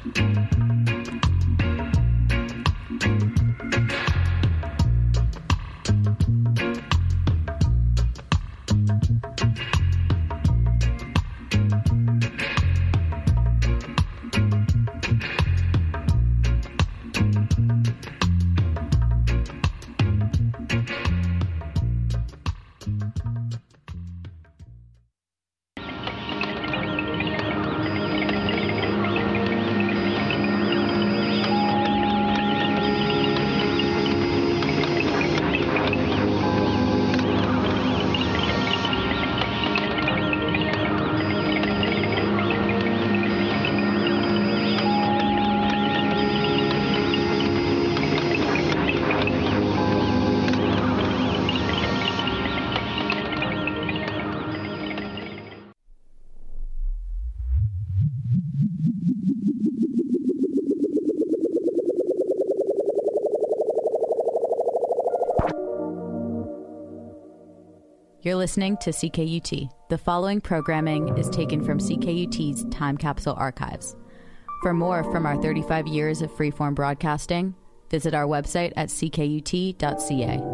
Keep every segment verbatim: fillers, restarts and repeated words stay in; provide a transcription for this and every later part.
You're listening to C K U T. The following programming is taken from C K U T's Time Capsule Archives. For more from our thirty-five years of freeform broadcasting, visit our website at c k u t dot c a.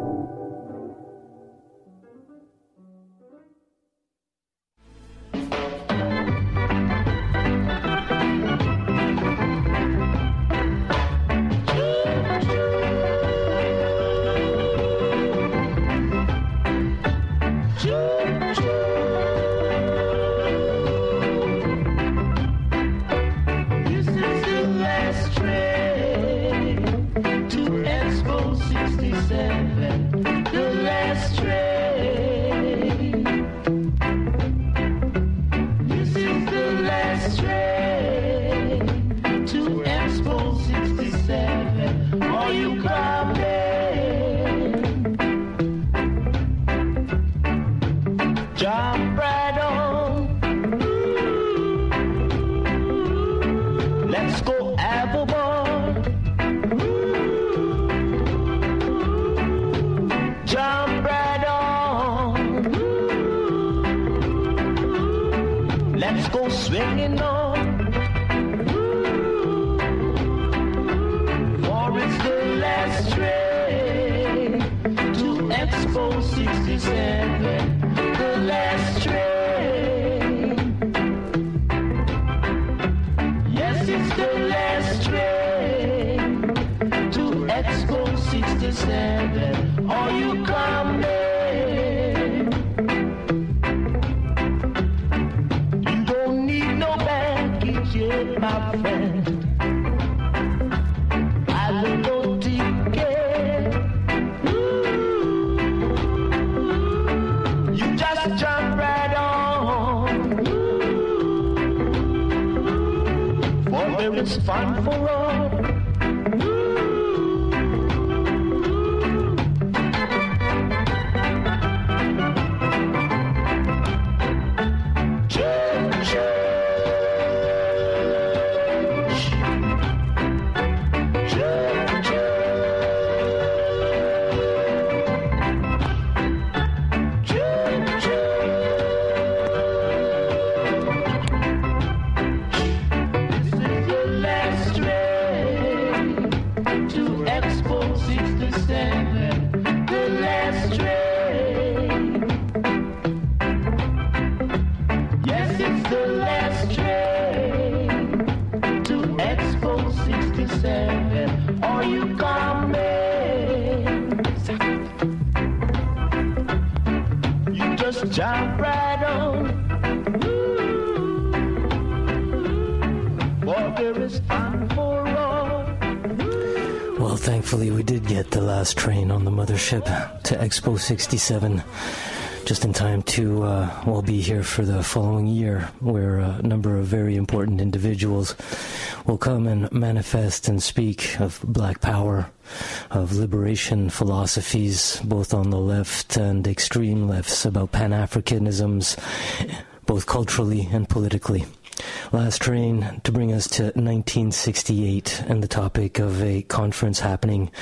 Thankfully, we did get the last train on the mothership to Expo sixty-seven just in time to, uh, well, be here for the following year, where a number of very important individuals will come and manifest and speak of black power, of liberation philosophies, both on the left and extreme lefts, about Pan-Africanisms, both culturally and politically. Last train to bring us to nineteen sixty-eight and the topic of a conference happening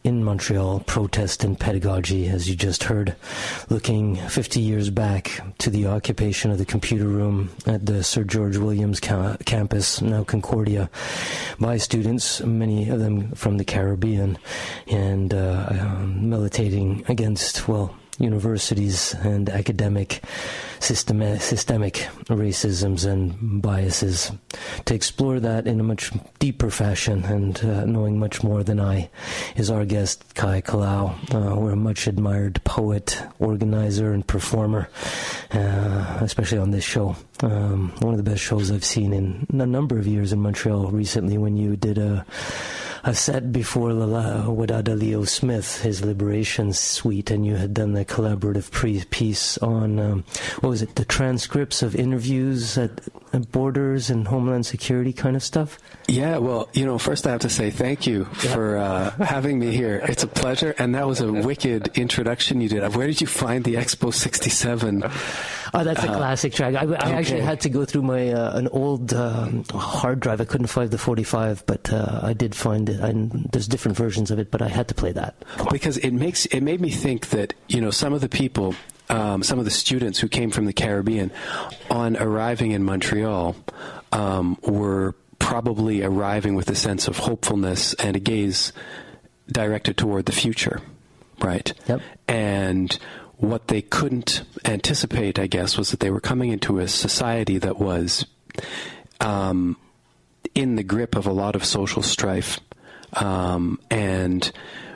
in Montreal, protest and pedagogy, as you just heard, looking fifty years back to the occupation of the computer room at the Sir George Williams ca- campus, now Concordia, by students, many of them from the Caribbean, and uh, um, militating against, well, universities and academic system- systemic racisms and biases. To explore that in a much deeper fashion and uh, knowing much more than I is our guest, Kai Kalau. Uh, we're a much admired poet, organizer, and performer, uh, especially on this show. Um, one of the best shows I've seen in a number of years in Montreal recently, when you did a a set before Lala, Wadada Leo Smith, his Liberation Suite, and you had done the collaborative pre- piece on, um, what was it, the transcripts of interviews at, at Borders and Homeland Security kind of stuff? Yeah, well, you know, first I have to say thank you yeah. for uh, having me here. It's a pleasure, and that was a wicked introduction you did. Where did you find the Expo sixty-seven? Oh, that's a uh, classic track. I, I okay. actually had to go through my uh, an old um, hard drive. I couldn't find the forty-five, but uh, I did find it. I, there's different versions of it, but I had to play that. Because it makes it made me think that, you know, some of the people, um, some of the students who came from the Caribbean, on arriving in Montreal, um, were probably arriving with a sense of hopefulness and a gaze directed toward the future, right? Yep. And what they couldn't anticipate, I guess, was that they were coming into a society that was um, in the grip of a lot of social strife, um, and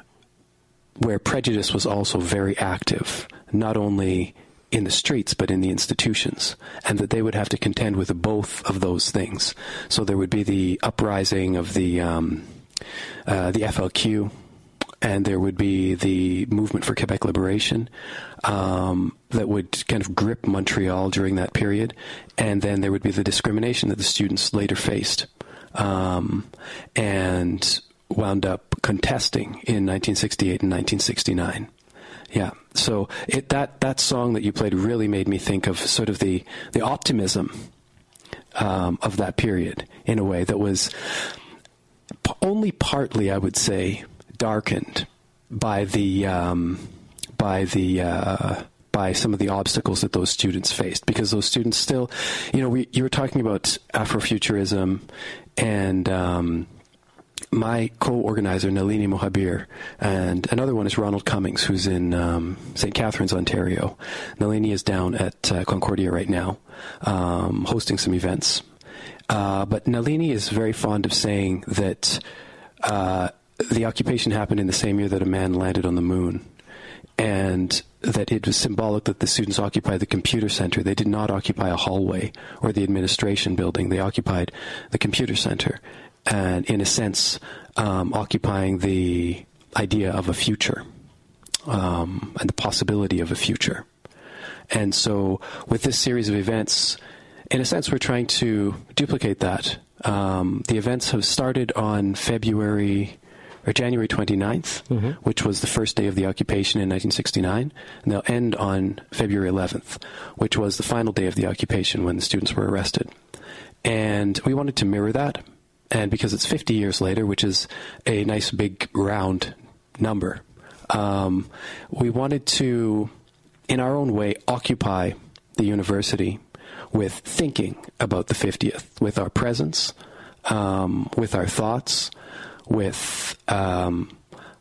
where prejudice was also very active, not only in the streets but in the institutions, and that they would have to contend with both of those things. So there would be the uprising of the um, uh, the F L Q, and there would be the movement for Quebec liberation um, that would kind of grip Montreal during that period. And then there would be the discrimination that the students later faced um, and wound up contesting in nineteen sixty-eight and nineteen sixty-nine. Yeah, so it, that, that song that you played really made me think of sort of the, the optimism um, of that period in a way that was p- only partly, I would say, darkened by the um, by the uh, by some of the obstacles that those students faced, because those students still, you know, we you were talking about Afrofuturism, and um, my co-organizer Nalini Mohabir, and another one is Ronald Cummings, who's in um, Saint Catharines, Ontario. Nalini is down at uh, Concordia right now, um, hosting some events. Uh, but Nalini is very fond of saying that Uh, the occupation happened in the same year that a man landed on the moon, and that it was symbolic that the students occupied the computer center. They did not occupy a hallway or the administration building. They occupied the computer center, and in a sense, um, occupying the idea of a future um, and the possibility of a future. And so with this series of events, in a sense, we're trying to duplicate that. Um, the events have started on February or January twenty-ninth, mm-hmm. which was the first day of the occupation in nineteen sixty-nine, and they'll end on February eleventh, which was the final day of the occupation when the students were arrested. And we wanted to mirror that, and because it's fifty years later, which is a nice big round number, um, we wanted to, in our own way, occupy the university with thinking about the fiftieth, with our presence, um, with our thoughts, with um,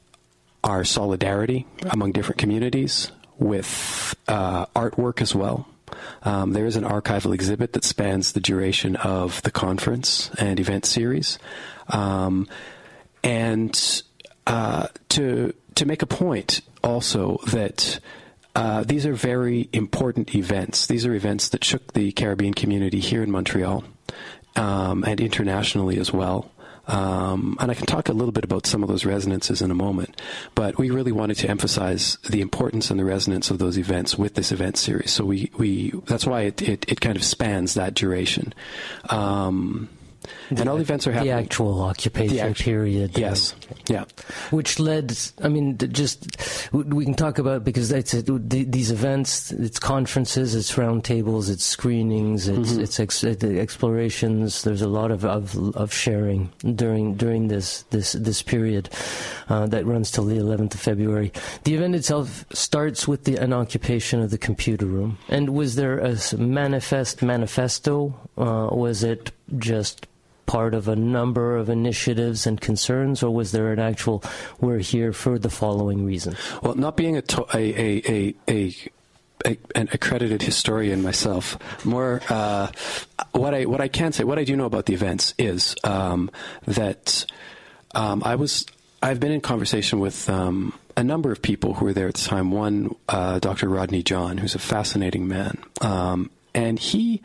our solidarity among different communities, with uh, artwork as well. Um, there is an archival exhibit that spans the duration of the conference and event series. Um, and uh, to to make a point also that uh, these are very important events. These are events that shook the Caribbean community here in Montreal um, and internationally as well. Um, and I can talk a little bit about some of those resonances in a moment, but we really wanted to emphasize the importance and the resonance of those events with this event series. So we, we that's why it, it, it kind of spans that duration. Um, The, and all the events are happening. The actual occupation the actu- period. Yes. Yeah. Which led, I mean, just, we can talk about, because it's, it, these events, it's conferences, it's roundtables, it's screenings, it's, mm-hmm. it's ex, explorations. There's a lot of, of, of sharing during, during this, this, this period uh, that runs till the eleventh of February. The event itself starts with the, an occupation of the computer room. And was there a manifest manifesto? Uh, was it just part of a number of initiatives and concerns, or was there an actual, we're here for the following reason? Well, not being a, to- a, a, a, a, a an accredited historian myself, more uh, what I what I can say, what I do know about the events is um, that um, I was I've been in conversation with um, a number of people who were there at the time. One, uh, Doctor Rodney John, who's a fascinating man, um, and he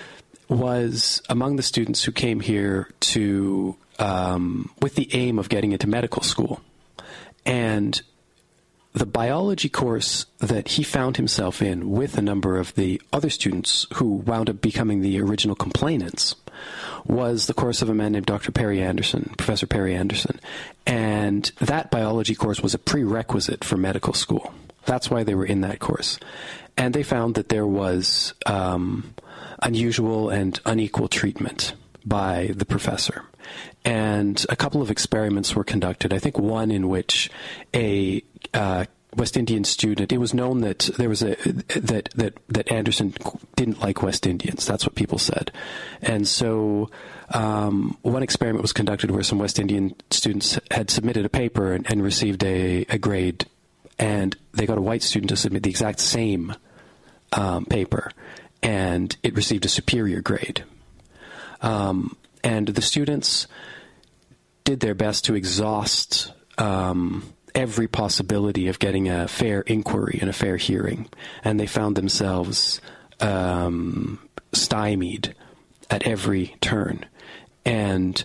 was among the students who came here to um, with the aim of getting into medical school. And the biology course that he found himself in with a number of the other students who wound up becoming the original complainants was the course of a man named Doctor Perry Anderson, Professor Perry Anderson. And that biology course was a prerequisite for medical school. That's why they were in that course. And they found that there was um, unusual and unequal treatment by the professor. And a couple of experiments were conducted. I think one in which a uh, West Indian student, it was known that there was a that that that Anderson didn't like West Indians. That's what people said. And so um, one experiment was conducted where some West Indian students had submitted a paper and, and received a, a grade, and they got a white student to submit the exact same um, paper, and it received a superior grade. Um, and the students did their best to exhaust um, every possibility of getting a fair inquiry and a fair hearing, and they found themselves um, stymied at every turn. And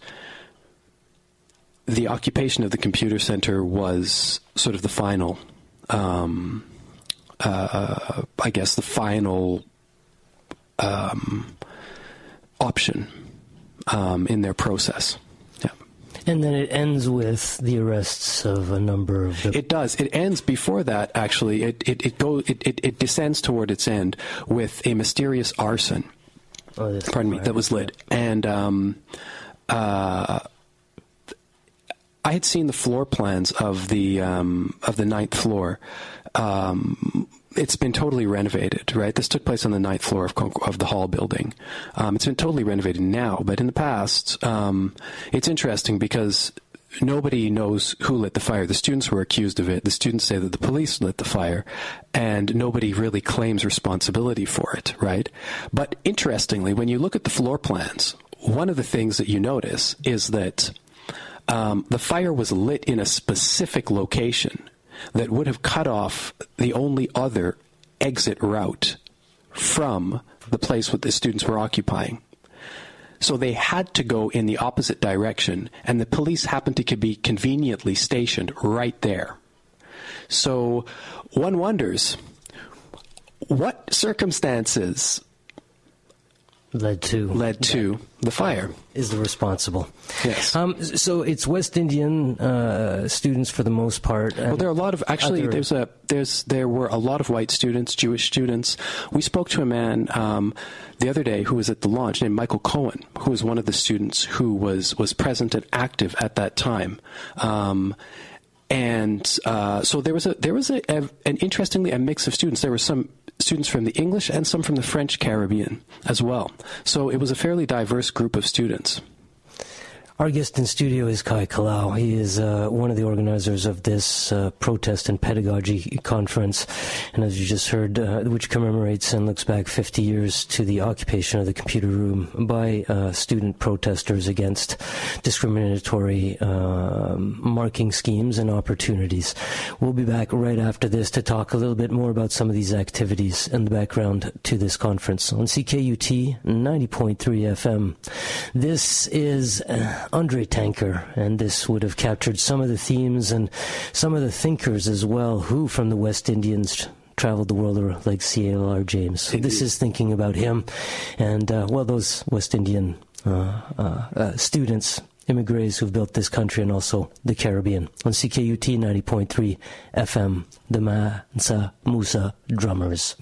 the occupation of the computer center was sort of the final, um, uh, I guess, the final um, option um, in their process. Yeah. And then it ends with the arrests of a number of the... It does. It ends before that, actually. It it it, go, it, it, it descends toward its end with a mysterious arson. Oh, that's Pardon me, that was lit. And um, uh, I had seen the floor plans of the um, of the ninth floor. Um, it's been totally renovated, right? This took place on the ninth floor of, of the Hall building. Um, it's been totally renovated now, but in the past, um, it's interesting because nobody knows who lit the fire. The students were accused of it. The students say that the police lit the fire, and nobody really claims responsibility for it, right? But interestingly, when you look at the floor plans, one of the things that you notice is that um, the fire was lit in a specific location that would have cut off the only other exit route from the place that the students were occupying. So they had to go in the opposite direction, and the police happened to be conveniently stationed right there. So one wonders, what circumstances led to led to the fire? Is the responsible. Yes. Um, so it's West Indian uh, students for the most part. Well, there are a lot of actually. Other... There's a there's there were a lot of white students, Jewish students. We spoke to a man um, the other day who was at the launch named Michael Cohen, who was one of the students who was was present and active at that time. Um, and uh, so there was a there was a, a an interestingly a mix of students. There were some students from the English and some from the French Caribbean as well. So it was a fairly diverse group of students. Our guest in studio is Kai Kalau. He is uh, one of the organizers of this uh, protest and pedagogy conference, and as you just heard, uh, which commemorates and looks back fifty years to the occupation of the computer room by uh, student protesters against discriminatory uh, marking schemes and opportunities. We'll be back right after this to talk a little bit more about some of these activities and the background to this conference on C K U T ninety point three F M. This is... Uh, Andre Tanker, and this would have captured some of the themes and some of the thinkers as well, who from the West Indians traveled the world, like C L R James. So this is thinking about him and, uh, well, those West Indian uh, uh, uh, students, immigrants who've built this country and also the Caribbean. On C K U T ninety point three F M, the Mansa Musa Drummers.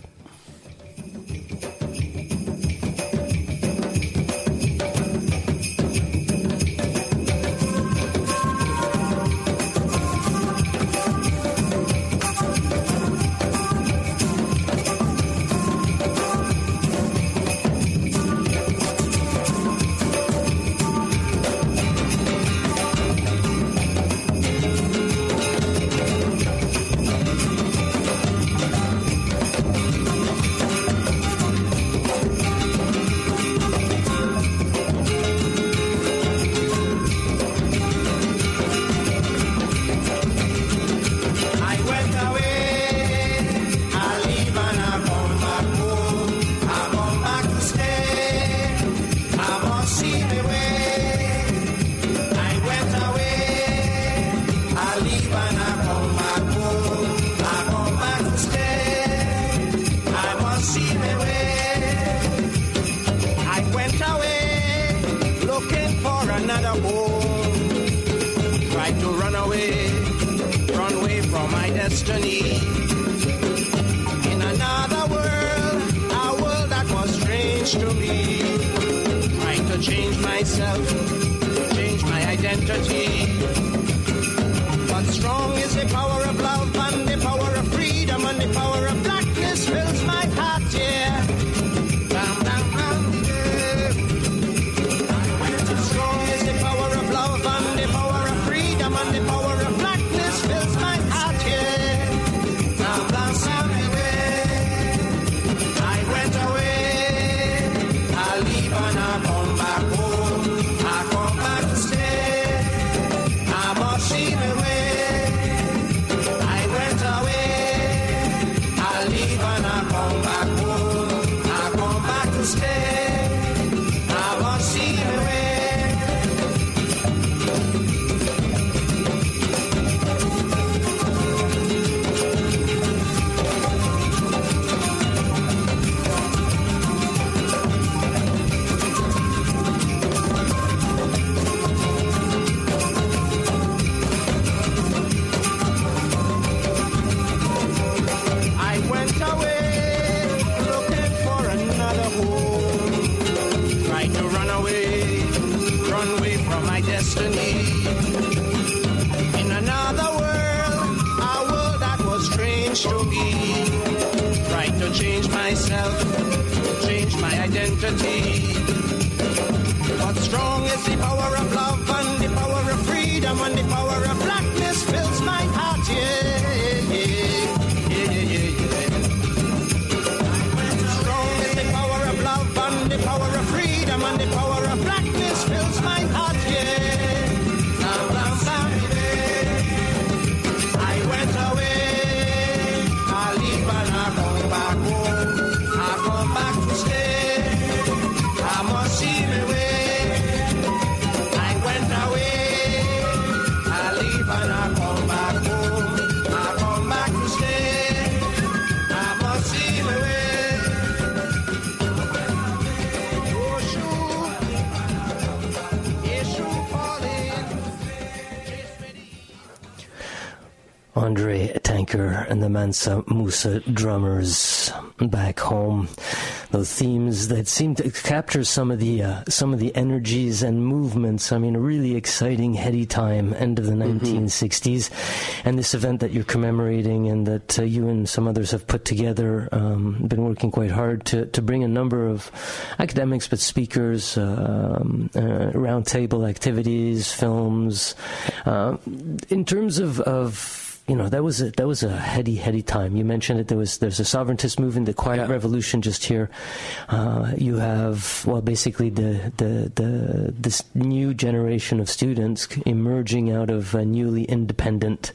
Andre Tanker and the Mansa Musa Drummers back home. Those themes that seem to capture some of the uh, some of the energies and movements. I mean, a really exciting, heady time, end of the nineteen sixties. Mm-hmm. And this event that you're commemorating and that uh, you and some others have put together, um, been working quite hard to, to bring a number of academics, but speakers, uh, um, uh, roundtable activities, films. Uh, in terms of... of You know, that was a, that was a heady, heady time. You mentioned it. There was there's a sovereigntist movement, the Quiet yeah. Revolution, just here. Uh, you have well, basically the, the the this new generation of students emerging out of a newly independent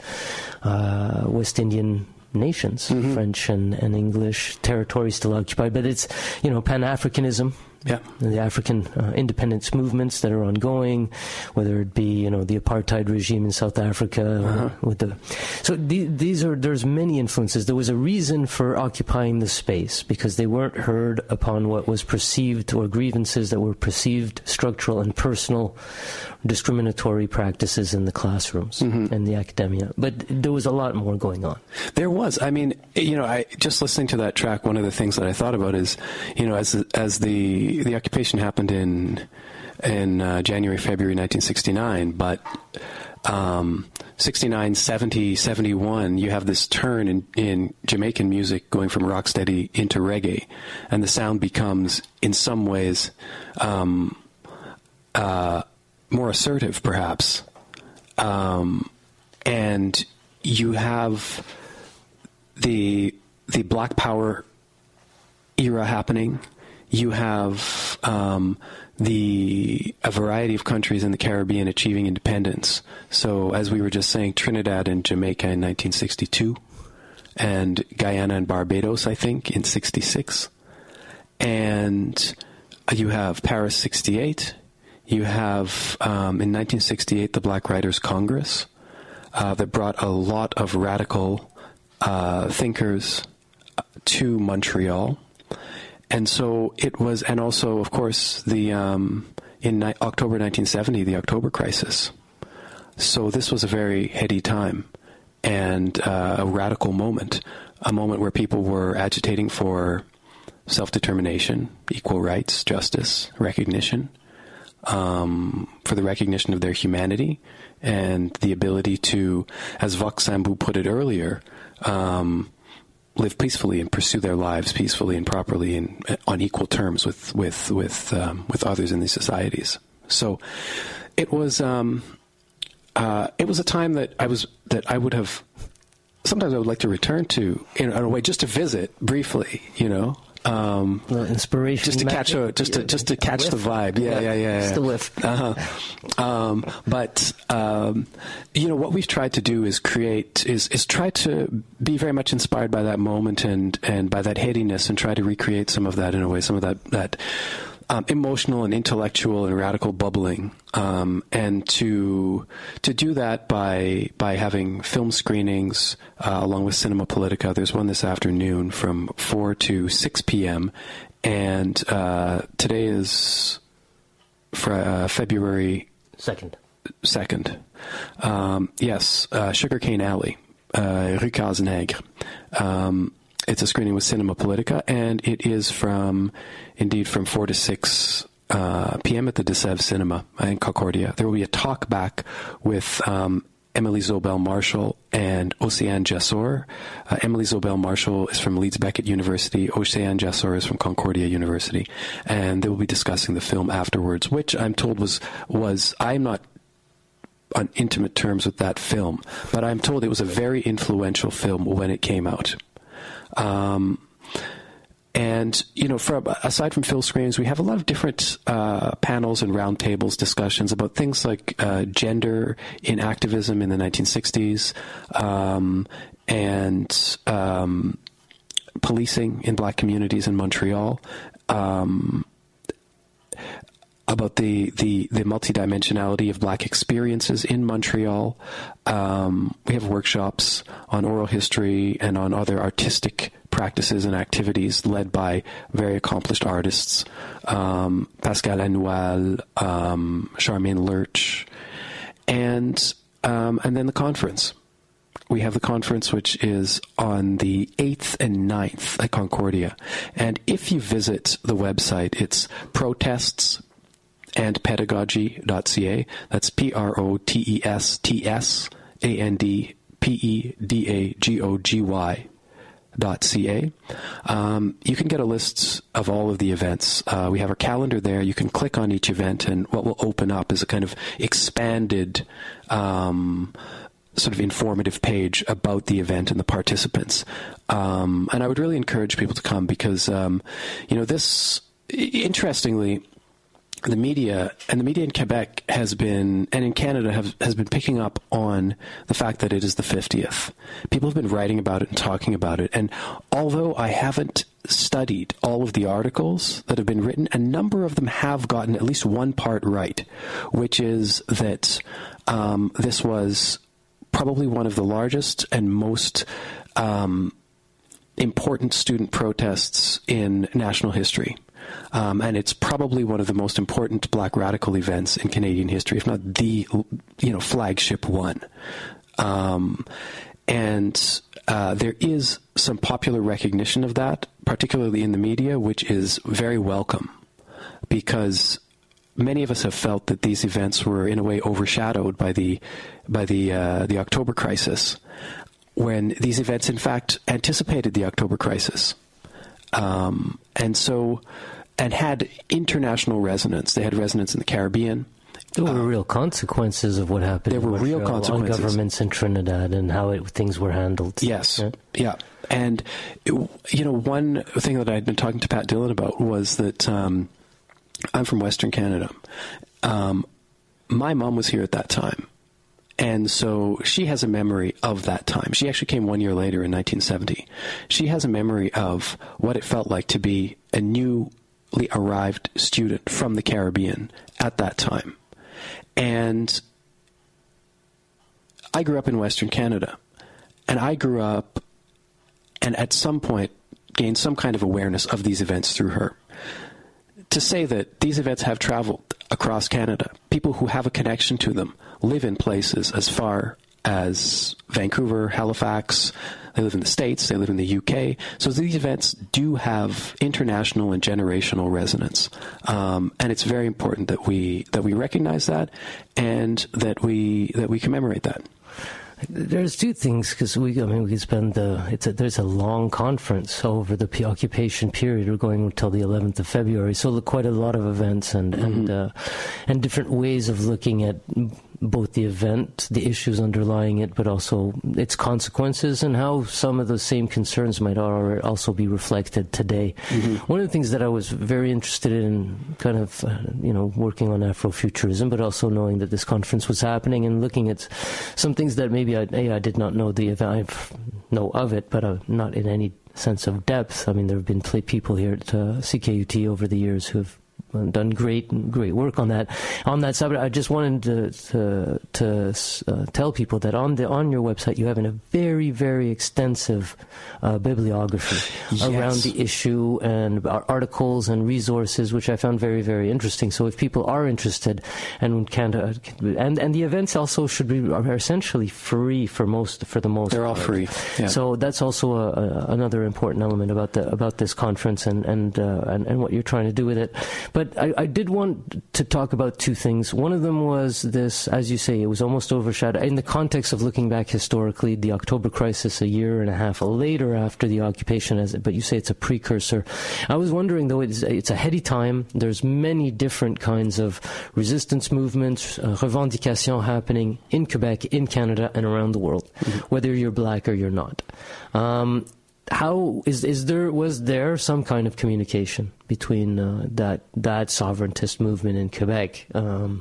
uh, West Indian nations, mm-hmm. French and, and English territories still occupied, but it's, you know, Pan-Africanism Yeah. The African uh, independence movements that are ongoing, whether it be, you know, the apartheid regime in South Africa, uh-huh. with the, so the, these are, there's many influences. There was a reason for occupying the space, because they weren't heard upon what was perceived, or grievances that were perceived structural and personal discriminatory practices in the classrooms mm-hmm. and the academia. But there was a lot more going on. There was. I mean, you know, I just listening to that track, one of the things that I thought about is, you know, as as the the occupation happened in in uh, January, February nineteen sixty-nine, but um, sixty-nine, seventy, seventy-one, you have this turn in, in Jamaican music going from rocksteady into reggae, and the sound becomes, in some ways, um, uh, more assertive, perhaps. Um, and you have the the Black Power era happening. You have um, the a variety of countries in the Caribbean achieving independence. So, as we were just saying, Trinidad and Jamaica in nineteen sixty-two, and Guyana and Barbados, I think, in sixty-six. And you have Paris sixty-eight. You have, um, in nineteen sixty-eight, the Black Writers' Congress uh, that brought a lot of radical uh, thinkers to Montreal. And so it was, and also, of course, the um, in ni- October nineteen seventy, the October Crisis. So this was a very heady time and uh, a radical moment, a moment where people were agitating for self-determination, equal rights, justice, recognition, um, for the recognition of their humanity and the ability to, as Vox Sambou put it earlier, um, live peacefully and pursue their lives peacefully and properly and on equal terms with with with um, with others in these societies. So it was um, uh, it was a time that I was that I would have sometimes I would like to return to in, in a way just to visit briefly, you know. Um, well, inspiration, just to catch a, just to just to catch the vibe, yeah, yeah, yeah, yeah. Just the whiff. Uh-huh. Um, but um, you know what we've tried to do is create is is try to be very much inspired by that moment and and by that headiness, and try to recreate some of that in a way, some of that that um, emotional and intellectual and radical bubbling, um, and to to do that by by having film screenings uh, along with Cinema Politica. There's one this afternoon from four to six p.m. and uh, today is for, uh, February second. Second, um, yes, uh, Sugarcane Alley, uh, Rue Cazenègre. Um, It's a screening with Cinema Politica, and it is from, indeed, from four to six uh, p.m. at the De Sèvres Cinema in Concordia. There will be a talk back with um, Emily Zobel-Marshall and Océane Jassor. Uh, Emily Zobel-Marshall is from Leeds Beckett University. Océane Jassor is from Concordia University. And they will be discussing the film afterwards, which I'm told was, was I'm not on intimate terms with that film, but I'm told it was a very influential film when it came out. Um, and, you know, from, aside from film screenings, we have a lot of different uh, panels and roundtables, discussions about things like uh, gender in activism in the nineteen sixties, um, and um, policing in black communities in Montreal, um, about the, the, the multidimensionality of black experiences in Montreal. Um, we have workshops on oral history and on other artistic practices and activities led by very accomplished artists, um, Pascal Anoual, um, Charmaine Lurch, and um, and then the conference. We have the conference, which is on the eighth and ninth at Concordia. And if you visit the website, it's protests and pedagogy dot c a. That's P R O T E S T S A N D P E D A G O G Y dot C A. Um, you can get a list of all of the events. Uh, we have our calendar there. You can click on each event, and what will open up is a kind of expanded um, sort of informative page about the event and the participants. Um, and I would really encourage people to come because, um, you know, this, interestingly, the media and the media in Quebec has been, and in Canada have, has been picking up on the fact that it is the fiftieth. People have been writing about it and talking about it. And although I haven't studied all of the articles that have been written, a number of them have gotten at least one part right, which is that um, this was probably one of the largest and most um, important student protests in national history. Um, and it's probably one of the most important black radical events in Canadian history, if not the, you know, flagship one. Um, and uh, there is some popular recognition of that, particularly in the media, which is very welcome, because many of us have felt that these events were in a way overshadowed by the by the uh, the October crisis, when these events in fact anticipated the October crisis, um, and so and had international resonance. They had resonance in the Caribbean. There were um, real consequences of what happened. There were real consequences on governments in Trinidad and how it, things were handled. Yes, yeah, yeah. and it, you know, one thing that I had been talking to Pat Dillon about was that. Um, I'm from Western Canada. Um, my mom was here at that time. And so she has a memory of that time. She actually came one year later in nineteen seventy. She has a memory of what it felt like to be a newly arrived student from the Caribbean at that time. And I grew up in Western Canada. And I grew up and at some point gained some kind of awareness of these events through her. To say that these events have traveled across Canada, people who have a connection to them live in places as far as Vancouver, Halifax, they live in the States, they live in the U K. So these events do have international and generational resonance. Um, and it's very important that we that we recognize that and that we that we commemorate that. There's two things, because we, I mean, we could spend the, it's a, there's a long conference over the p- occupation period. We're going until the eleventh of February, so quite a lot of events and, mm-hmm. and, uh, and different ways of looking at both the event, the issues underlying it, but also its consequences and how some of the same concerns might also be reflected today. Mm-hmm. One of the things that I was very interested in, kind of, uh, you know, working on Afrofuturism, but also knowing that this conference was happening and looking at some things that maybe I, A, I did not know the event, I know of it, but uh, not in any sense of depth. I mean, there have been people here at uh, C K U T over the years who have done great, great work on that. On that subject, I just wanted to to, to uh, tell people that on the on your website you have a very, very extensive uh, bibliography yes. around the issue and articles and resources, which I found very, very interesting. So if people are interested and can't, uh, and and the events also should be are essentially free for most for the most. They're all part. free. Yeah. So that's also a, a, another important element about the about this conference and and, uh, and and what you're trying to do with it. But I, I did want to talk about two things. One of them was this, as you say, it was almost overshadowed. In the context of looking back historically, the October crisis a year and a half later after the occupation, as but you say it's a precursor. I was wondering, though, it's, it's a heady time. There's many different kinds of resistance movements, uh, revendication happening in Quebec, in Canada, and around the world, mm-hmm. whether you're black or you're not. Um, How is is there was there some kind of communication between uh, that that sovereigntist movement in Quebec um,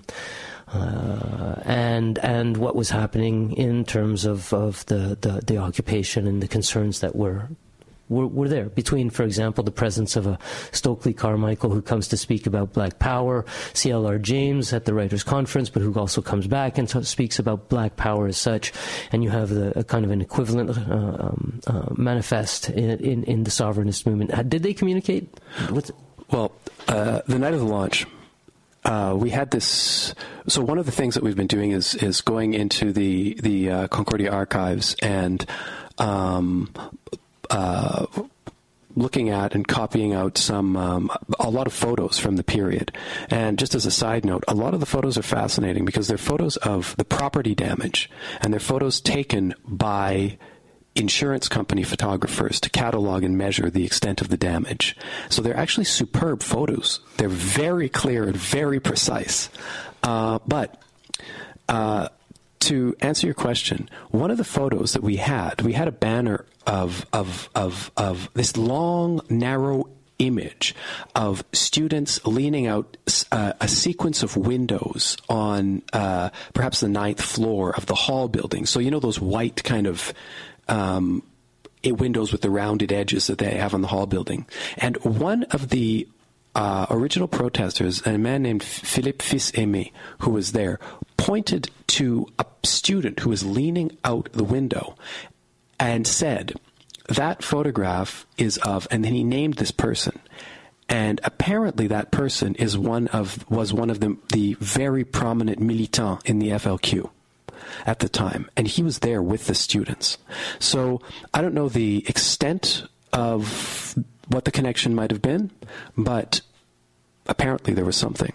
uh, and and what was happening in terms of of the, the, the occupation and the concerns that were were, were there between, for example, the presence of a Stokely Carmichael who comes to speak about Black Power, C L R James at the Writers' Conference, but who also comes back and t- speaks about Black Power as such, and you have the, a kind of an equivalent uh, um, uh, manifest in, in in the sovereignist movement. Did they communicate? What's well, uh, the night of the launch, Uh, we had this. So one of the things that we've been doing is is going into the the uh, Concordia archives and um, uh, looking at and copying out some um, a lot of photos from the period. And just as a side note, a lot of the photos are fascinating because they're photos of the property damage, and they're photos taken by insurance company photographers to catalog and measure the extent of the damage. So they're actually superb photos. They're very clear and very precise. Uh, but uh, to answer your question, one of the photos that we had, we had a banner of of of, of this long, narrow image of students leaning out uh, a sequence of windows on uh, perhaps the ninth floor of the Hall building. So, you know, those white kind of um, windows with the rounded edges that they have on the Hall building. And one of the uh, original protesters, a man named Philippe Fils-Aimé, who was there, pointed to a student who was leaning out the window and said, that photograph is of, and then he named this person. And apparently that person is one of, was one of the, the very prominent militants in the F L Q at the time. And he was there with the students. So I don't know the extent of what the connection might have been, but apparently there was something.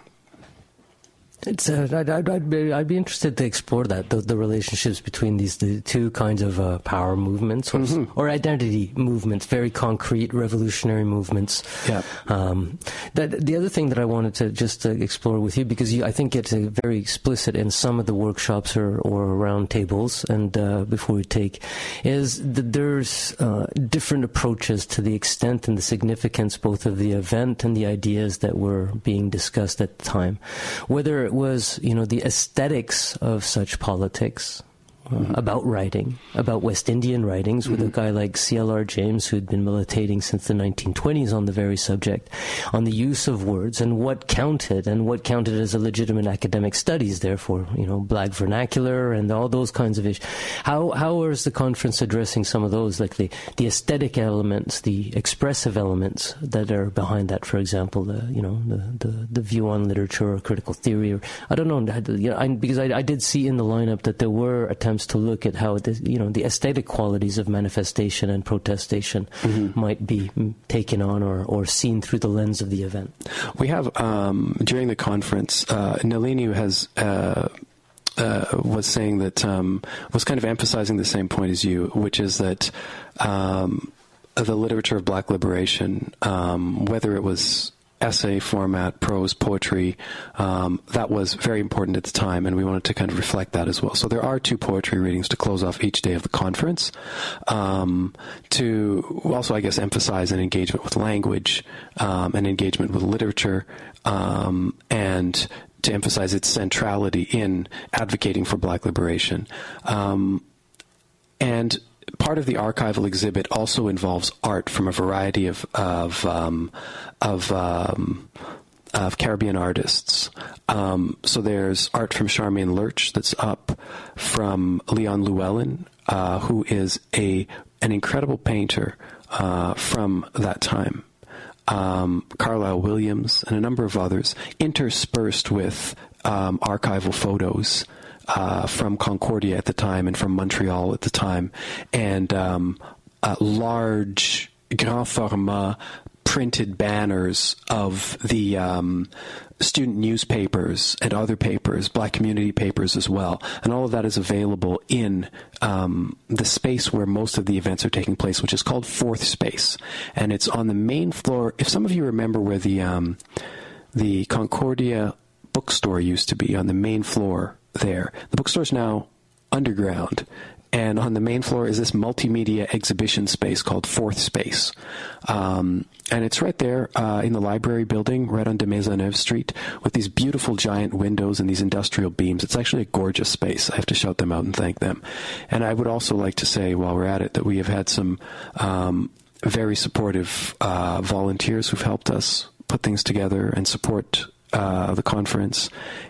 It's, uh, I'd, I'd, I'd, be, I'd be interested to explore that, the, the relationships between these the two kinds of uh, power movements or, mm-hmm. or identity movements, very concrete revolutionary movements. Yeah. Um, that, the other thing that I wanted to just uh, explore with you, because you, I think it's uh, very explicit in some of the workshops or, or round tables, and uh, before we take, is that there's uh, different approaches to the extent and the significance both of the event and the ideas that were being discussed at the time. Whether it was, you know, the aesthetics of such politics, uh, mm-hmm. about writing, about West Indian writings, mm-hmm. with a guy like C L R James, who'd been militating since the nineteen twenties on the very subject, on the use of words and what counted, and what counted as a legitimate academic studies, therefore, you know, black vernacular and all those kinds of issues. How how is the conference addressing some of those, like the, the aesthetic elements, the expressive elements that are behind that, for example, the, you know, the, the, the view on literature or critical theory, or I don't know, you know I, because I, I did see in the lineup that there were attempts to look at how the, you know, the aesthetic qualities of manifestation and protestation mm-hmm. might be taken on or, or seen through the lens of the event. We have, um, during the conference, uh, Nalini has uh, uh, was saying that, um, was kind of emphasizing the same point as you, which is that um, the literature of Black liberation, um, whether it was essay format, prose, poetry, um, that was very important at the time, and we wanted to kind of reflect that as well. So there are two poetry readings to close off each day of the conference, um, to also, I guess, emphasize an engagement with language, um, an engagement with literature, um, and to emphasize its centrality in advocating for Black liberation. Um, and part of the archival exhibit also involves art from a variety of of um, of, um, of Caribbean artists. Um, so there's art from Charmaine Lurch that's up, from Leon Llewellyn, uh, who is a an incredible painter uh, from that time. Um, Carlisle Williams and a number of others, interspersed with um, archival photos Uh, from Concordia at the time and from Montreal at the time, and um, uh, large, grand format printed banners of the um, student newspapers and other papers, Black community papers as well. And all of that is available in um, the space where most of the events are taking place, which is called Fourth Space. And it's on the main floor. If some of you remember where the um, the Concordia bookstore used to be, on the main floor there. The bookstore is now underground, and on the main floor is this multimedia exhibition space called Fourth Space. Um, and it's right there uh, in the library building, right on de Maisonneuve Street, with these beautiful giant windows and these industrial beams. It's actually a gorgeous space. I have to shout them out and thank them. And I would also like to say, while we're at it, that we have had some um, very supportive uh, volunteers who've helped us put things together and support uh, the conference,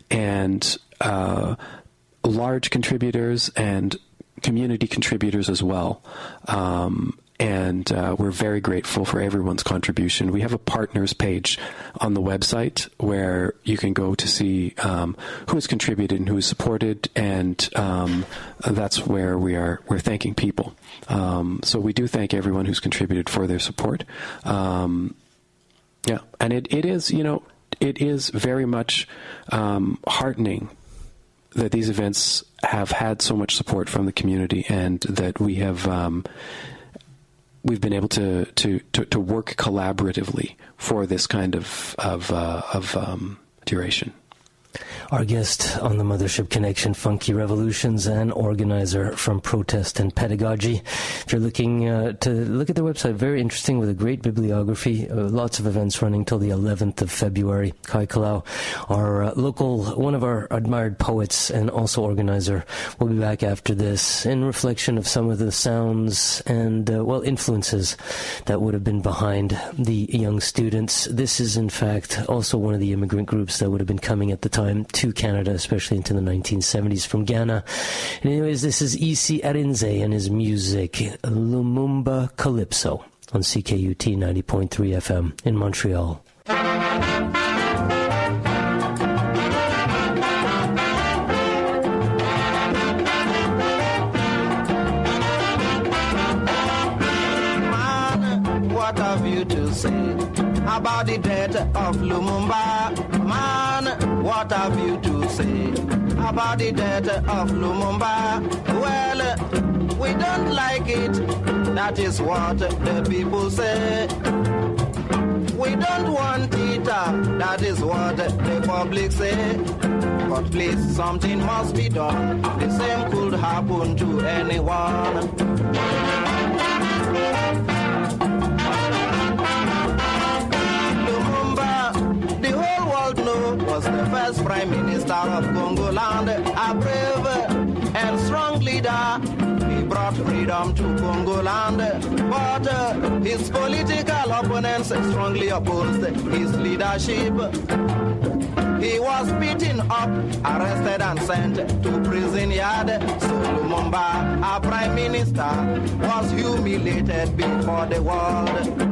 and Uh, large contributors and community contributors as well. Um, and uh, we're very grateful for everyone's contribution. We have a partners page on the website where you can go to see um, who has contributed and who has supported, and um, that's where we are we're thanking people. Um, so we do thank everyone who's contributed for their support. Um, yeah, and it, it is, you know, it is very much um, heartening that these events have had so much support from the community, and that we have um, we've been able to, to, to, to work collaboratively for this kind of of, uh, of um, duration. Our guest on the Mothership Connection, Funky Revolutions, and organizer from Protest and Pedagogy. If you're looking uh, to look at their website, very interesting with a great bibliography. Uh, lots of events running till the eleventh of February. Kai Kalau, our uh, local, one of our admired poets and also organizer, will be back after this in reflection of some of the sounds and, uh, well, influences that would have been behind the young students. This is, in fact, also one of the immigrant groups that would have been coming at the time to Canada, especially into the nineteen seventies from Ghana. And anyways, this is Isi Arinze and his music, Lumumba Calypso, on C K U T ninety point three F M in Montreal. Man, what have you to say about the death of Lumumba? Man, what have you to say about the death of Lumumba? Well, we don't like it, that is what the people say. We don't want it, that is what the public say. But please, something must be done. The same could happen to anyone. Was the first Prime Minister of Congo land, a brave and strong leader. He brought freedom to Congo land, but uh, his political opponents strongly opposed his leadership. He was beaten up, arrested and sent to prison yard. So Lumumba, our Prime Minister, was humiliated before the world.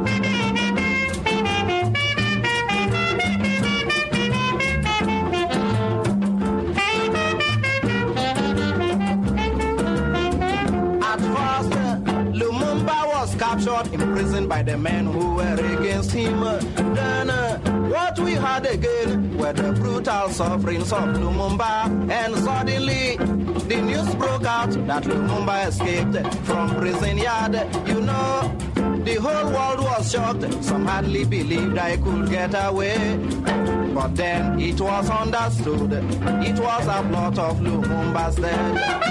Captured, imprisoned by the men who were against him. Then uh, what we had again were the brutal sufferings of Lumumba, and suddenly the news broke out that Lumumba escaped from prison yard. You know, the whole world was shocked. Some hardly believed I could get away. But then it was understood it was a plot of Lumumba's death.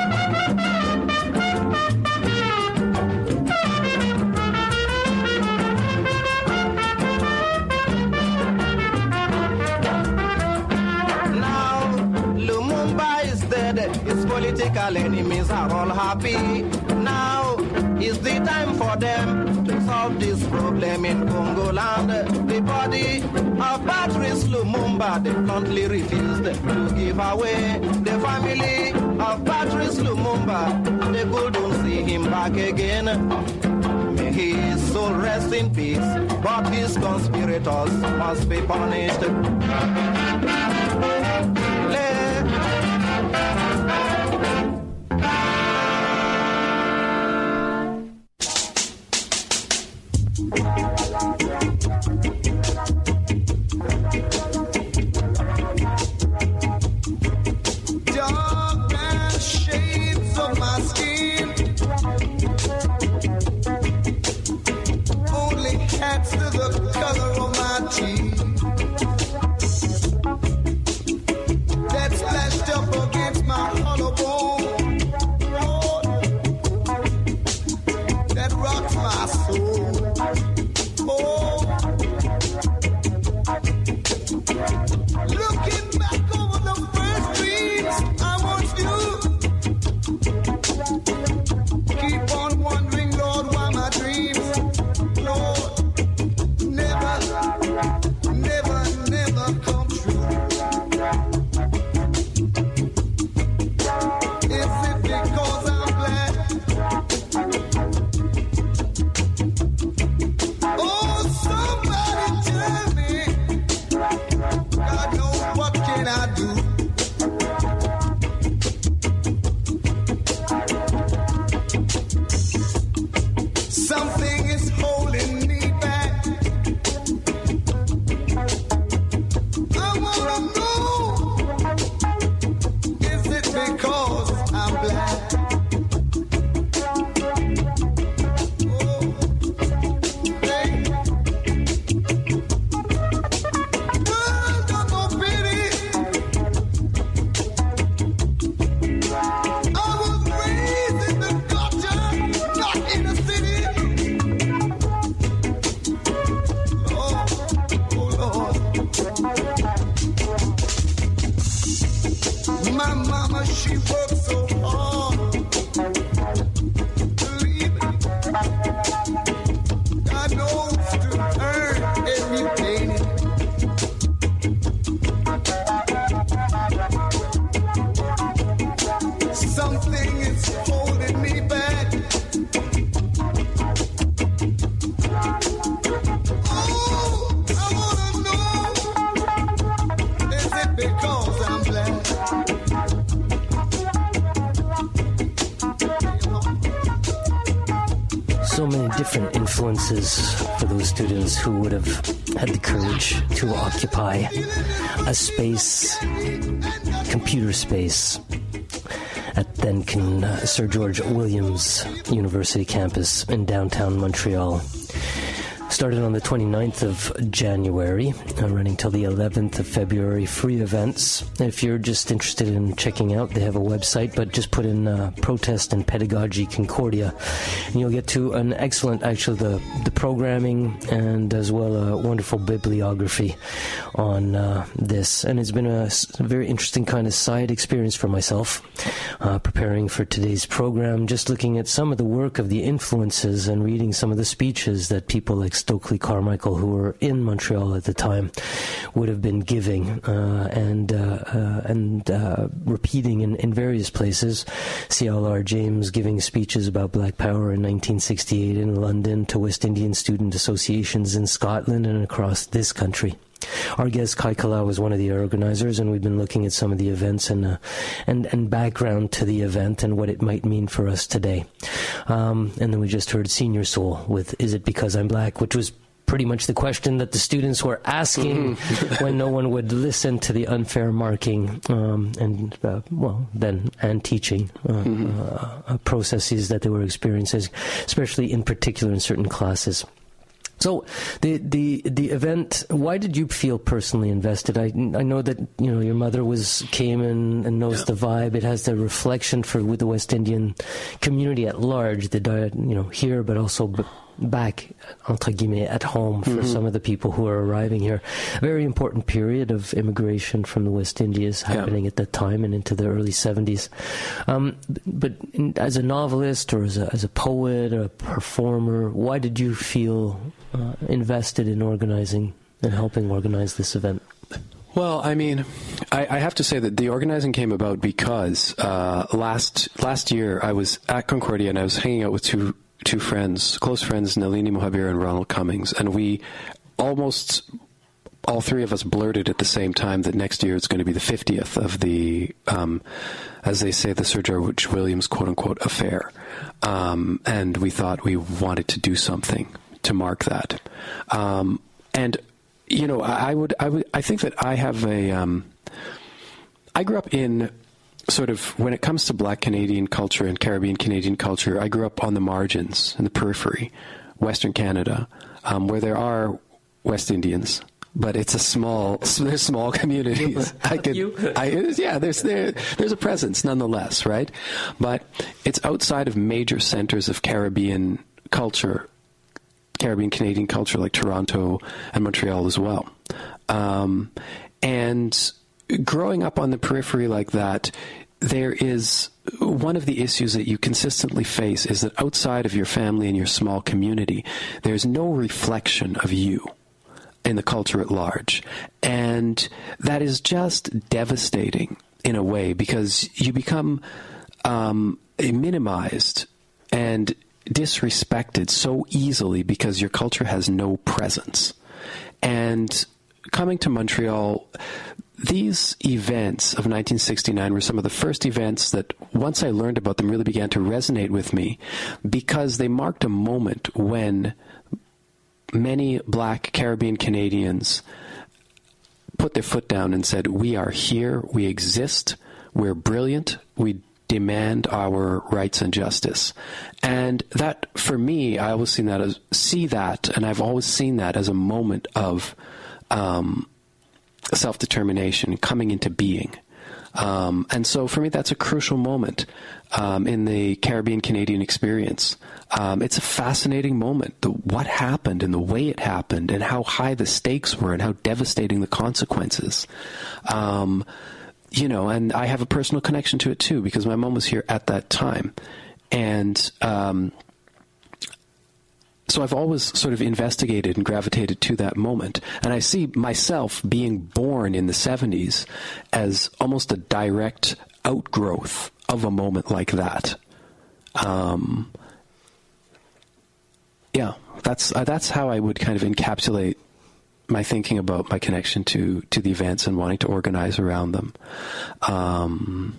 His political enemies are all happy. Now is the time for them to solve this problem in Congo land. The body of Patrice Lumumba they bluntly refused to give away. The family of Patrice Lumumba, they couldn't see him back again. May his soul rest in peace, but his conspirators must be punished. Only hats to the color of my cheek. so hard. Believe me, God knows to earn every penny. Something is holding me back. Oh, I wanna know, is it because I'm black? So many different influences for those students who would have had the courage to occupy a space, computer space, at then uh, Sir George Williams University campus in downtown Montreal. Started on the twenty-ninth of January, uh, running till the eleventh of February, free events. If you're just interested in checking out, they have a website, but just put in uh, Protest and Pedagogy Concordia, and you'll get to an excellent, actually, the, the programming and as well a wonderful bibliography on uh, this. And it's been a, a very interesting kind of side experience for myself, uh, preparing for today's program, just looking at some of the work of the influences and reading some of the speeches that people like Stokely Carmichael, who were in Montreal at the time, would have been giving uh, and uh, uh, and uh, repeating in, in various places. C L R James giving speeches about Black Power in nineteen sixty-eight in London to West Indian student associations in Scotland and across this country. Our guest Kai Kalau was one of the organizers, and we've been looking at some of the events and uh, and and background to the event and what it might mean for us today. Um, and then we just heard Senior Soul with "Is It Because I'm Black?", which was pretty much the question that the students were asking mm-hmm. when no one would listen to the unfair marking um, and uh, well then and teaching uh, mm-hmm. uh, processes that they were experiencing, especially in particular in certain classes. So the the the event. Why did you feel personally invested? I I know that you know your mother was came in and knows yeah. the vibe. It has the reflection for with the West Indian community at large. The you know here, but also b- back entre guillemets at home for mm-hmm. some of the people who are arriving here. A very important period of immigration from the West Indies happening yeah. at that time and into the early seventies. Um, but in, as a novelist or as a as a poet or a performer, why did you feel Uh, invested in organizing and helping organize this event? Well, I mean, I, I have to say that the organizing came about because uh, last last year I was at Concordia and I was hanging out with two two friends, close friends, Nalini Mohabir and Ronald Cummings, and we almost all three of us blurted at the same time that next year it's going to be the fiftieth of the, um, as they say, the Sir George Williams quote-unquote affair, um, and we thought we wanted to do something to mark that. Um, and, you know, I, I would, I would, I think that I have a, um, I grew up in sort of, when it comes to Black Canadian culture and Caribbean Canadian culture, I grew up on the margins, in the periphery, Western Canada, um, where there are West Indians, but it's a small, there's small communities. I could, I, yeah, there's there, there's a presence nonetheless, right? But it's outside of major centers of Caribbean culture, Caribbean Canadian culture, like Toronto and Montreal as well. Um, and growing up on the periphery like that, there is one of the issues that you consistently face is that outside of your family and your small community, there's no reflection of you in the culture at large. And that is just devastating in a way because you become um, minimized and disrespected so easily because your culture has no presence. And coming to Montreal, these events of nineteen sixty-nine were some of the first events that, once I learned about them, really began to resonate with me because they marked a moment when many Black Caribbean Canadians put their foot down and said, we are here, we exist, we're brilliant, we demand our rights and justice. And that, for me, I always seen that as, see that, and I've always seen that as a moment of um, self-determination, coming into being. Um, and so for me, that's a crucial moment um, in the Caribbean Canadian experience. Um, it's a fascinating moment, the, what happened and the way it happened and how high the stakes were and how devastating the consequences. Um, you know, and I have a personal connection to it too, because my mom was here at that time. And um, so I've always sort of investigated and gravitated to that moment. And I see myself being born in the seventies as almost a direct outgrowth of a moment like that. Um, yeah, that's uh, that's how I would kind of encapsulate my thinking about my connection to, to the events and wanting to organize around them. Um,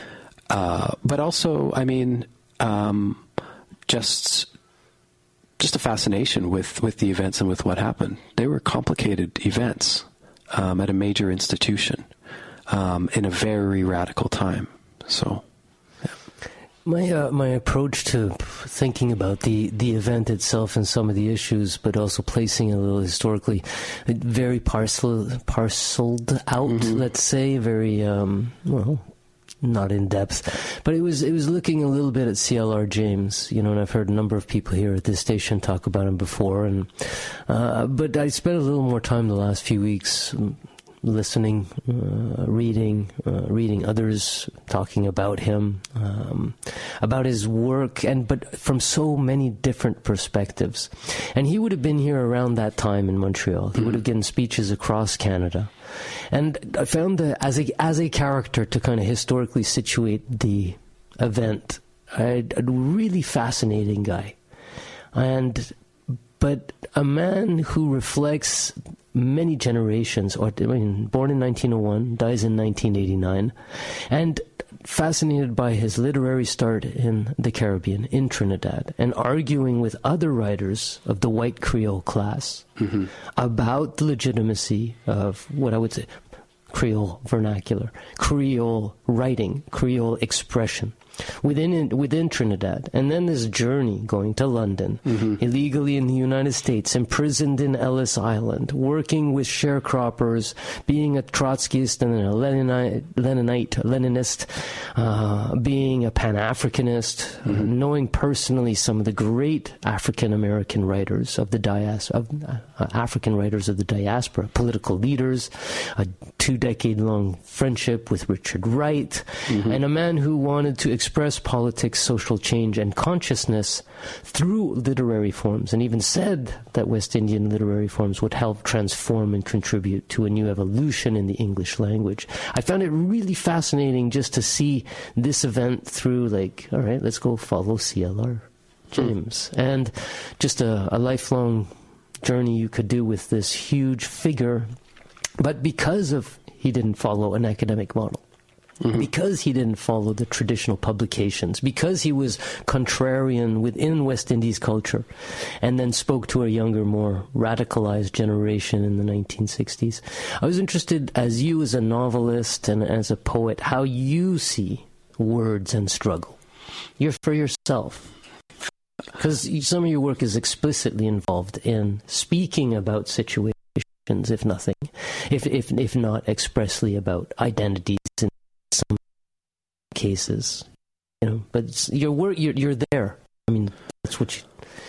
uh, but also, I mean, um, just just a fascination with, with the events and with what happened. They were complicated events um, at a major institution um, in a very radical time. So, yeah. My uh, my approach to thinking about the, the event itself and some of the issues, but also placing it a little historically, very parcel, parceled out, mm-hmm. let's say, very, um, well, not in depth, but it was it was looking a little bit at C L R James, you know, and I've heard a number of people here at this station talk about him before, and uh, but I spent a little more time the last few weeks listening, uh, reading, uh, reading others talking about him, um, about his work, and but from so many different perspectives. And he would have been here around that time in Montreal. He would have given speeches across Canada. And I found that as a as a character to kind of historically situate the event, a, a really fascinating guy, and but a man who reflects many generations. Or I mean, born in nineteen oh one, dies in nineteen eighty-nine, and fascinated by his literary start in the Caribbean, in Trinidad, and arguing with other writers of the white Creole class mm-hmm. about the legitimacy of what I would say Creole vernacular, Creole writing, Creole expression within within Trinidad. And then this journey going to London, mm-hmm. illegally in the United States, imprisoned in Ellis Island, working with sharecroppers, being a Trotskyist and a Leninite, Leninite Leninist, uh, being a Pan-Africanist, mm-hmm. uh, knowing personally some of the great African-American writers of the diaspora, of, uh, African writers of the diaspora, political leaders, a two-decade-long friendship with Richard Wright, mm-hmm. and a man who wanted to express politics, social change, and consciousness through literary forms, and even said that West Indian literary forms would help transform and contribute to a new evolution in the English language. I found it really fascinating just to see this event through, like, all right, let's go follow C L R James. Mm. And just a, a lifelong journey you could do with this huge figure. But because of he didn't follow an academic model, mm-hmm. because he didn't follow the traditional publications, because he was contrarian within West Indies culture, and then spoke to a younger, more radicalized generation in the nineteen sixties. I was interested, as you as a novelist and as a poet, how you see words and struggle. You're for yourself. Because some of your work is explicitly involved in speaking about situations, if nothing, if if if not expressly about identities in some cases, you know. But it's, your work, you're you're there. I mean, that's what you.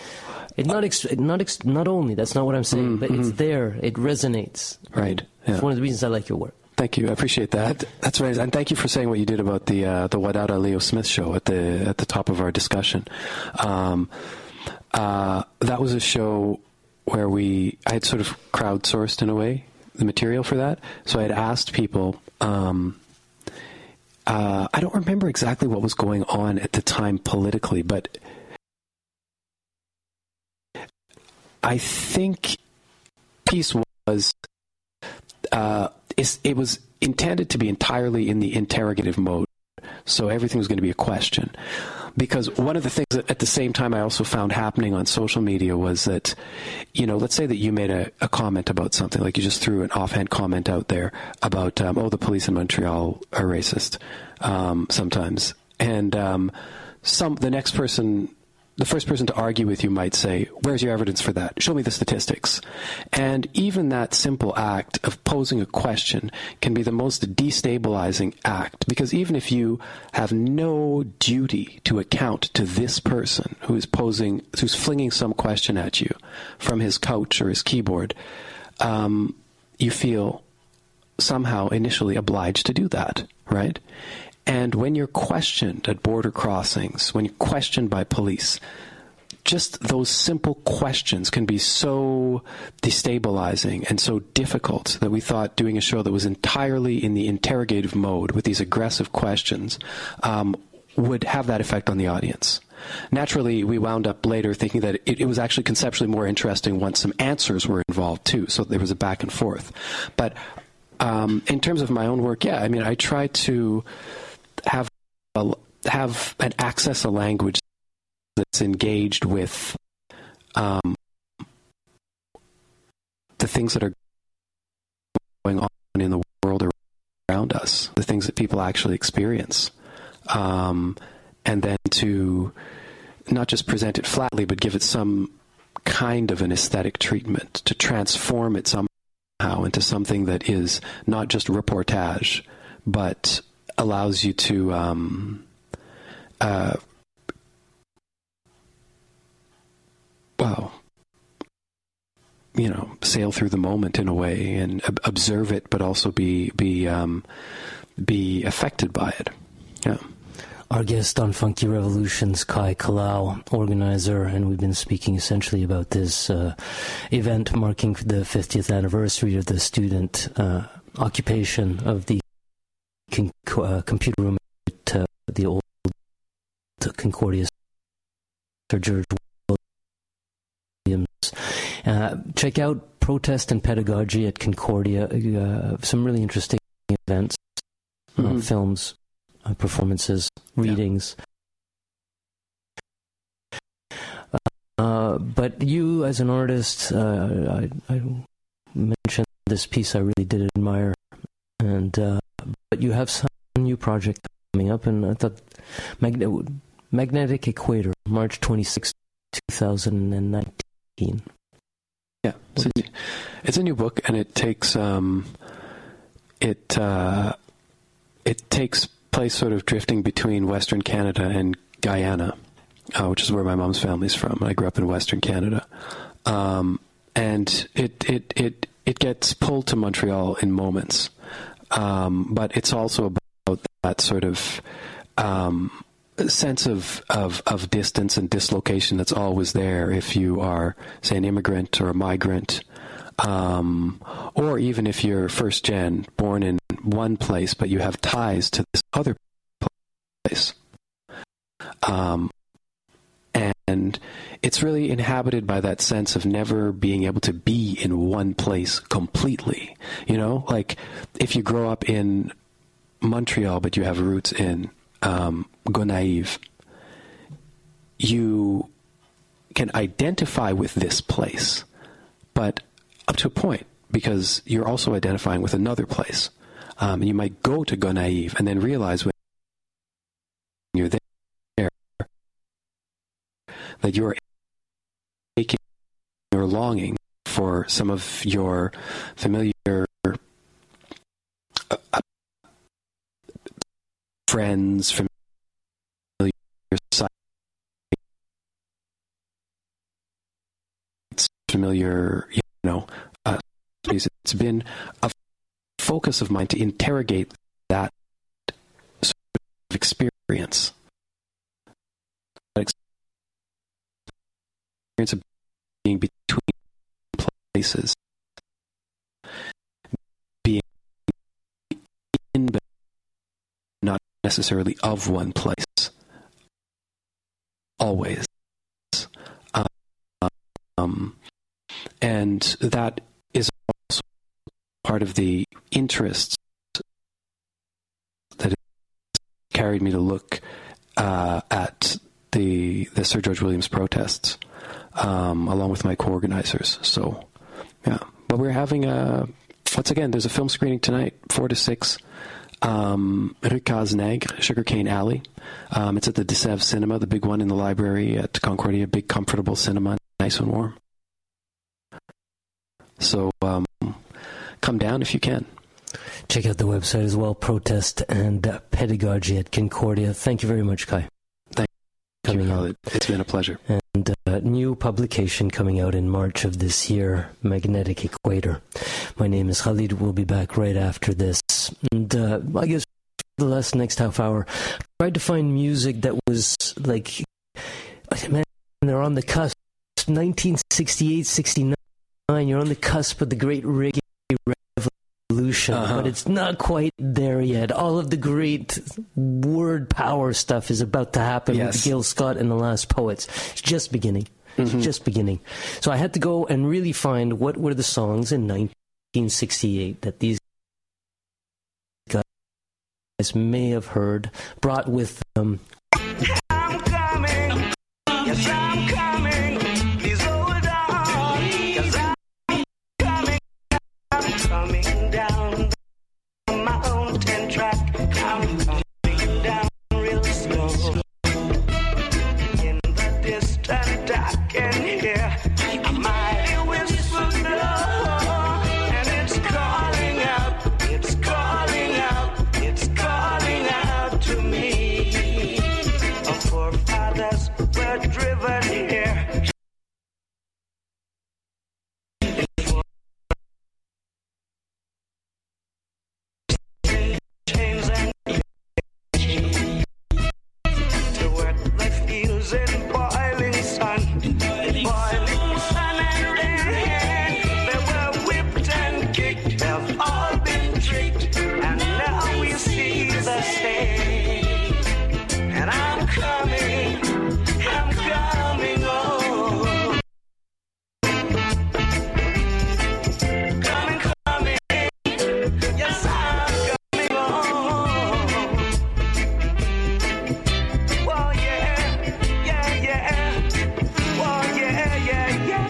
It not ex, not ex, not only that's not what I'm saying, mm-hmm. but it's there. It resonates. Right. Yeah. It's one of the reasons I like your work. Thank you. I appreciate that. That's right. And thank you for saying what you did about the uh, the Wadada Leo Smith show at the at the top of our discussion. Um, uh, that was a show where we I had sort of crowdsourced in a way the material for that. So I had asked people. Um, uh, I don't remember exactly what was going on at the time politically, but I think piece was. Uh, It was intended to be entirely in the interrogative mode, so everything was going to be a question. Because one of the things that at the same time I also found happening on social media was that, you know, let's say that you made a, a comment about something, like you just threw an offhand comment out there about, um, oh, the police in Montreal are racist um, sometimes. And um, some the next person... The first person to argue with you might say, where's your evidence for that? Show me the statistics. And even that simple act of posing a question can be the most destabilizing act, because even if you have no duty to account to this person who is posing, who's flinging some question at you from his couch or his keyboard, um, you feel somehow initially obliged to do that, right? And when you're questioned at border crossings, when you're questioned by police, just those simple questions can be so destabilizing and so difficult that we thought doing a show that was entirely in the interrogative mode with these aggressive questions um, would have that effect on the audience. Naturally, we wound up later thinking that it, it was actually conceptually more interesting once some answers were involved too, so there was a back and forth. But um, in terms of my own work, yeah, I mean, I try to have a, have an access a language that's engaged with um, the things that are going on in the world around us, the things that people actually experience, um, and then to not just present it flatly, but give it some kind of an aesthetic treatment, to transform it somehow into something that is not just reportage, but allows you to um, uh, well, you know, sail through the moment in a way and ob- observe it, but also be be um, be affected by it. Yeah. Our guest on Funky Revolutions, Kai Kalau, organizer, and we've been speaking essentially about this uh, event marking the fiftieth anniversary of the student uh, occupation of the con- uh, computer room at uh, the old Concordia, Sir George Williams. Uh, check out Protest and Pedagogy at Concordia. Uh, some really interesting events, mm-hmm. uh, films, uh, performances, readings. Yeah. Uh, but you, as an artist, uh, I, I mentioned this piece I really did admire, and uh, but you have some new project coming up, and I thought Magne- Magnetic Equator, March twenty-sixth, twenty nineteen. Yeah, it's a, it's a new book, and it takes um, it uh, it takes place sort of drifting between Western Canada and Guyana, uh, which is where my mom's family's from. I grew up in Western Canada, um, and it it it it gets pulled to Montreal in moments, um, but it's also about that sort of um, sense of, of, of distance and dislocation that's always there if you are, say, an immigrant or a migrant, um, or even if you're first gen, born in one place, but you have ties to this other place. Um, and it's really inhabited by that sense of never being able to be in one place completely. You know, like if you grow up in Montreal, but you have roots in Um, Gonaïves, you can identify with this place, but up to a point, because you're also identifying with another place. Um, and you might go to Gonaïves and then realize when you're there that you're aching or longing for some of your familiar uh, friends, familiar sights, familiar, you know, uh, it's been a focus of mine to interrogate that sort of experience. That experience of being between places, being in but not necessarily of one place, always. Um, and that is also part of the interests that carried me to look uh, at the the Sir George Williams protests, um, along with my co-organizers. So, yeah. But we're having a, once again, there's a film screening tonight, four to six, um, Rue Cazenegre, Sugarcane Alley. Um, it's at the De Sèvres Cinema, the big one in the library at Concordia, big comfortable cinema, nice and warm. So um, come down if you can. Check out the website as well, Protest and uh, Pedagogy at Concordia. Thank you very much, Kai. Thank coming you, out. It's been a pleasure. And a new publication coming out in March of this year, Magnetic Equator. My name is Khalid. We'll be back right after this. And uh, I guess for the last next half hour, I tried to find music that was like, man, they're on the cusp. nineteen sixty-eight, sixty-nine, you're on the cusp of the great reggae revolution, uh-huh. but it's not quite there yet. All of the great word power stuff is about to happen yes. with Gil Scott and the Last Poets. It's just beginning. It's mm-hmm. just beginning. So I had to go and really find what were the songs in nineteen sixty-eight that these guys may have heard, brought with them. I'm coming. Yes, I'm coming. Please hold on. Yes, I'm coming. I'm coming down the mountain track. I'm coming down real slow. In the distance I can hear a mighty whistle blow. And it's calling out, it's calling out, it's calling out to me. Our forefathers were driven here. Chains and to work the fields in boiling sun, boiling sun and rain. They were whipped and kicked, have all been tricked, and now we see the same. And I'm coming, I'm coming home. Coming, coming, yes, I'm coming home. Oh yeah, yeah, yeah. Oh yeah, yeah, yeah.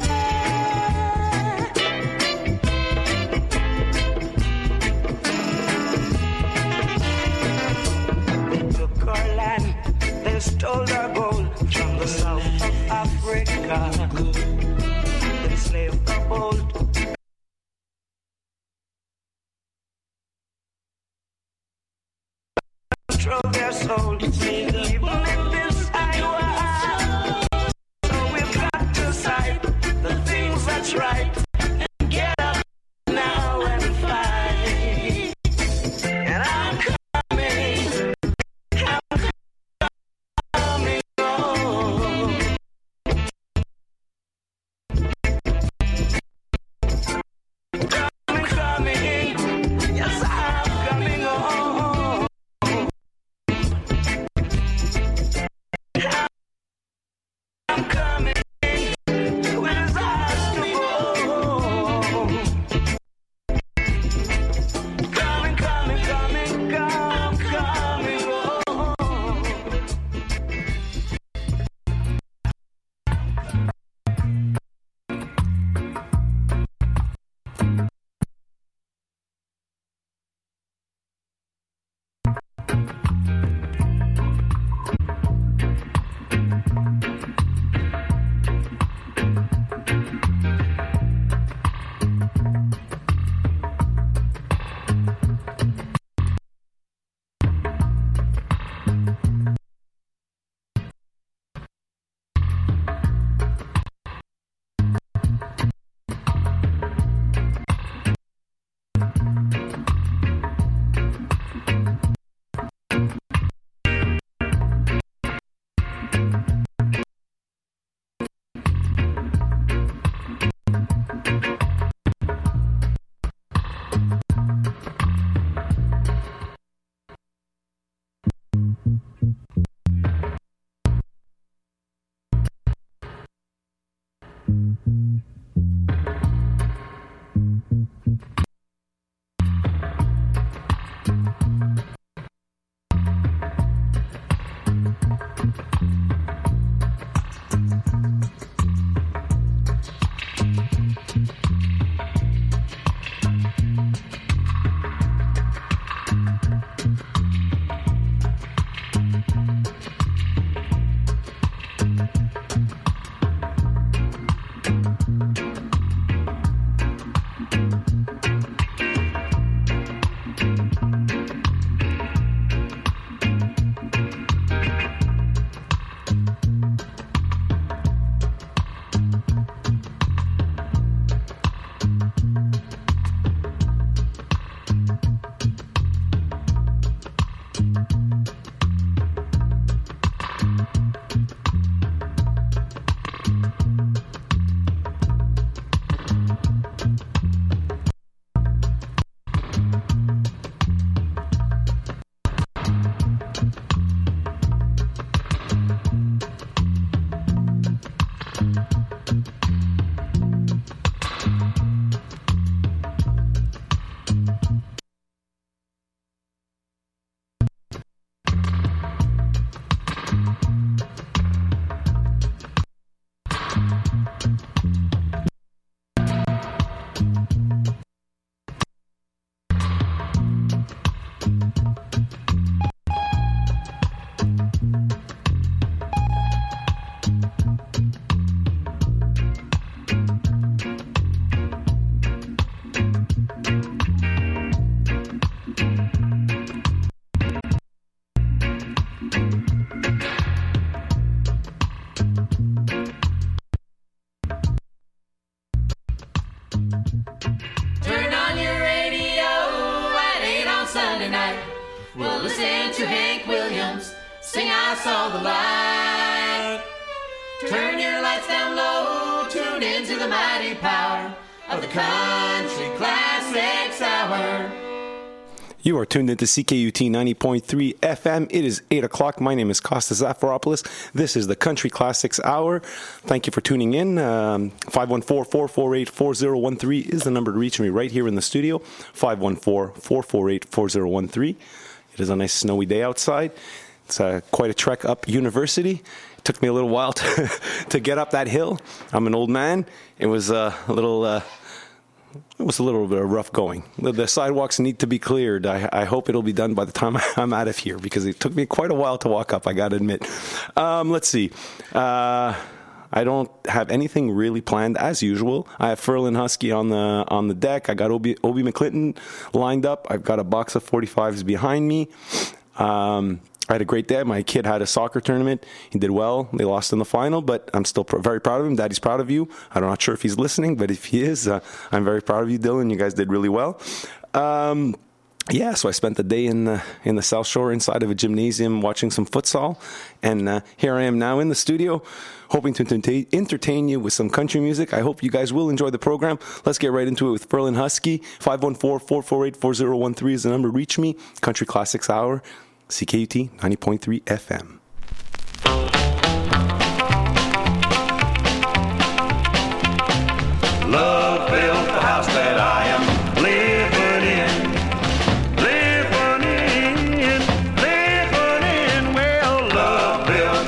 They took our land, they stole our gold from the south of Africa. They enslaved the bold. Control their soul, even in this Iowa. So we've got to sight the things that's right and get up now and fight. And I'm coming, I'm coming home. I'm coming, yes, I'm coming home. I'm coming, where's eyes to go? Coming, coming, coming, come, coming home. I saw the light. Turn your lights down low, tune into the mighty power of the Country Classics Hour. You are tuned into C K U T ninety point three F M. It is eight o'clock. My name is Kostas Zafiropoulos. This is the Country Classics Hour. Thank you for tuning in. Um, five one four, four four eight, four zero one three is the number to reach me right here in the studio. five one four, four four eight, four zero one three. It is a nice snowy day outside. It's uh, quite a trek up University. It took me a little while to, to get up that hill. I'm an old man. It was uh, a little... Uh, It was a little bit rough going. The, the sidewalks need to be cleared. I, I hope it'll be done by the time I'm out of here because it took me quite a while to walk up, I got to admit. Um, let's see. Uh, I don't have anything really planned as usual. I have Ferlin Husky on the on the deck. I got Obi, Obi McClinton lined up. I've got a box of forty-fives behind me. Um, I had a great day. My kid had a soccer tournament. He did well. They lost in the final, but I'm still pr- very proud of him. Daddy's proud of you. I'm not sure if he's listening, but if he is, uh, I'm very proud of you, Dylan. You guys did really well. Um, yeah, so I spent the day in the in the South Shore inside of a gymnasium watching some futsal, and uh, here I am now in the studio, hoping to entertain, entertain you with some country music. I hope you guys will enjoy the program. Let's get right into it with Ferlin Husky. five one four, four four eight, four zero one three is the number. Reach me. Country Classics Hour. C K U T ninety point three F M.